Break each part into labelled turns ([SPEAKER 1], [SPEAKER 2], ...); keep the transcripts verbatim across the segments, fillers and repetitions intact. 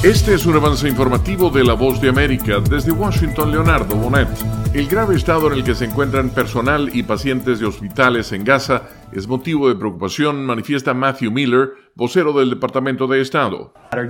[SPEAKER 1] Este es un avance informativo de La Voz de América. Desde Washington, Leonardo Bonet. El grave estado en el que se encuentran personal y pacientes de hospitales en Gaza es motivo de preocupación, manifiesta Matthew Miller, vocero del Departamento de Estado.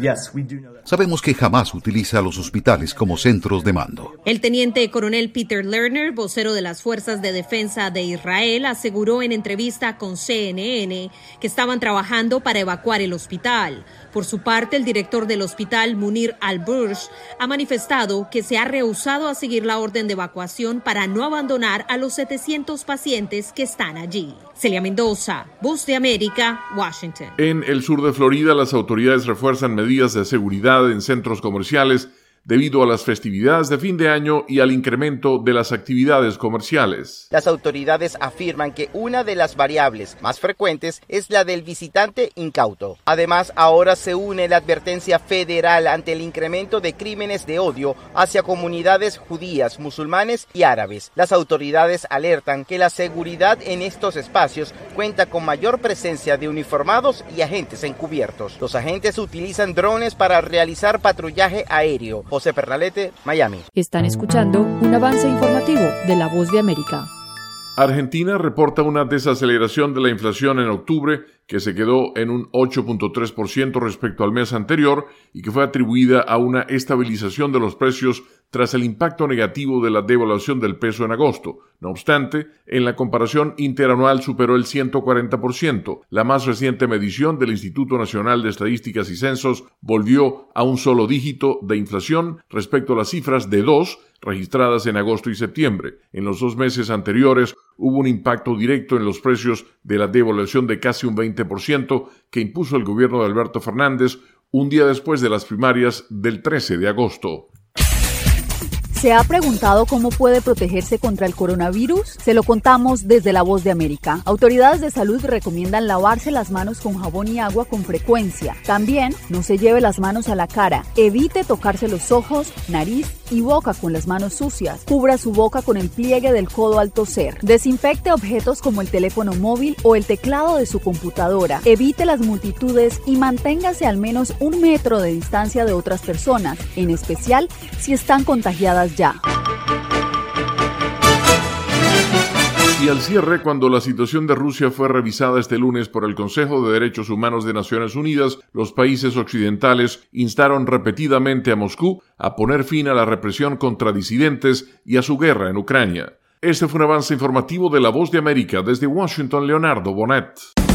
[SPEAKER 2] Sabemos que Hamás utiliza los hospitales como centros de mando.
[SPEAKER 3] El teniente coronel Peter Lerner, vocero de las Fuerzas de Defensa de Israel, aseguró en entrevista con C N N que estaban trabajando para evacuar el hospital. Por su parte, el director del hospital, Munir al-Bursh, ha manifestado que se ha rehusado a seguir la orden de evacuación para no abandonar a los setecientos pacientes que están allí. Celia Mendoza, Voz de América, Washington.
[SPEAKER 1] En el sur de Florida, las autoridades refuerzan medidas de seguridad en centros comerciales debido a las festividades de fin de año y al incremento de las actividades comerciales.
[SPEAKER 4] Las autoridades afirman que una de las variables más frecuentes es la del visitante incauto. Además, ahora se une la advertencia federal ante el incremento de crímenes de odio hacia comunidades judías, musulmanes y árabes. Las autoridades alertan que la seguridad en estos espacios cuenta con mayor presencia de uniformados y agentes encubiertos. Los agentes utilizan drones para realizar patrullaje aéreo. José Pernalete, Miami.
[SPEAKER 5] Están escuchando un avance informativo de La Voz de América.
[SPEAKER 1] Argentina reporta una desaceleración de la inflación en octubre que se quedó en un ocho punto tres por ciento respecto al mes anterior y que fue atribuida a una estabilización de los precios tras el impacto negativo de la devaluación del peso en agosto. No obstante, en la comparación interanual superó el ciento cuarenta por ciento. La más reciente medición del Instituto Nacional de Estadísticas y Censos volvió a un solo dígito de inflación respecto a las cifras de dos registradas en agosto y septiembre. En los dos meses anteriores hubo un impacto directo en los precios de la devaluación de casi un veinte por ciento que impuso el gobierno de Alberto Fernández un día después de las primarias del trece de agosto.
[SPEAKER 6] ¿Se ha preguntado cómo puede protegerse contra el coronavirus? Se lo contamos desde La Voz de América. Autoridades de salud recomiendan lavarse las manos con jabón y agua con frecuencia. También no se lleve las manos a la cara. Evite tocarse los ojos, nariz y boca con las manos sucias. Cubra su boca con el pliegue del codo al toser. Desinfecte objetos como el teléfono móvil o el teclado de su computadora. Evite las multitudes y manténgase al menos un metro de distancia de otras personas, en especial si están contagiadas ya.
[SPEAKER 1] Y al cierre, cuando la situación de Rusia fue revisada este lunes por el Consejo de Derechos Humanos de Naciones Unidas, los países occidentales instaron repetidamente a Moscú a poner fin a la represión contra disidentes y a su guerra en Ucrania. Este fue un avance informativo de La Voz de América. Desde Washington, Leonardo Bonet.